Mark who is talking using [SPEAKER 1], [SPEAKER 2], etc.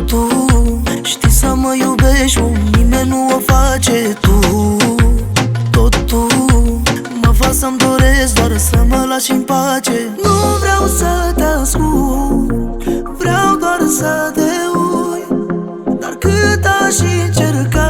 [SPEAKER 1] Tu știi să mă iubești, nimeni nu o face tu. Tot tu mă faci să-mi doresc doar să mă lași în pace. Nu vreau să te ascult, vreau doar să te uit, dar cât aș încerca